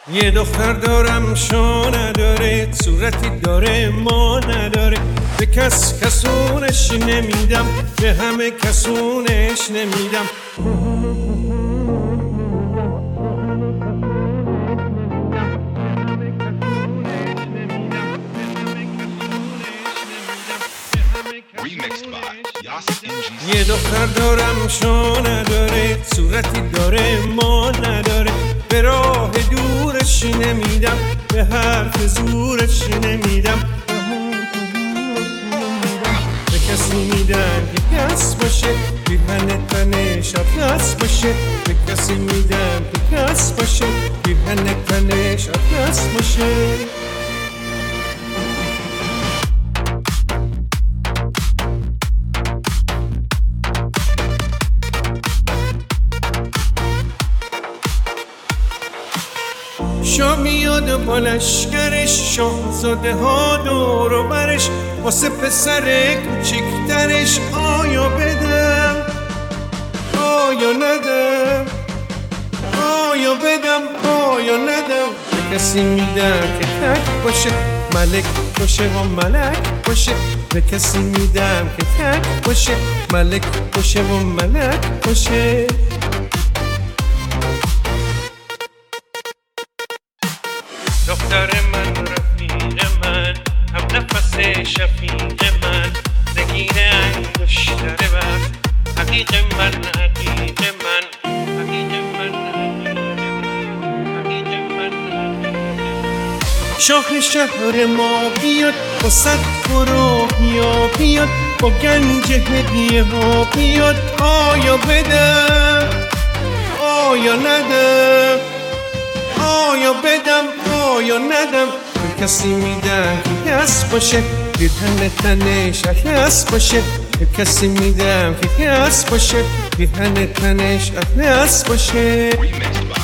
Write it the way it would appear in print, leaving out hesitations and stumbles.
یه دختر دارم شو نداره، صورتی داره ما نداره. به کس کسونش نمیدم، به همه کسونش نمیدم. یه دختر دارم شو نداره، صورتی داره ما نداره. به راه دورش نمیدم، به حرف زورش نمیدم. به کسی میدم که کس باشه، پیرهن تنش اطلس باشه. به کسی میدم که کس باشه، پیرهن تنش اطلس باشه. شاه میاد با لشکرش، شاهزاده ها دور و برش. واسه پسر کوچیکترش آیا بدم آیا ندم، آیا بدم آیا ندم. به کسی میدم که تک باشه، ملک باشه و ملک باشه. به کسی میدم که تک باشه، ملک باشه و ملک باشه. دختر من، رفیق من، هم نفس شفیق من. نگینه انگشتر وقت، حقیق من، حقیق من، حقیق من، حقیق من. شاه شهر ما بیاد با صد گروهیا بیاد، با گنج هدیه ها بیاد. آیا بدم آیا ندم، آیا بدم آیا ندم. به کسی میدم که کس باشه، پیرهن تنش اطلس باشه. به کسی میدم که کس باشه، پیرهن تنش اطلس باشه.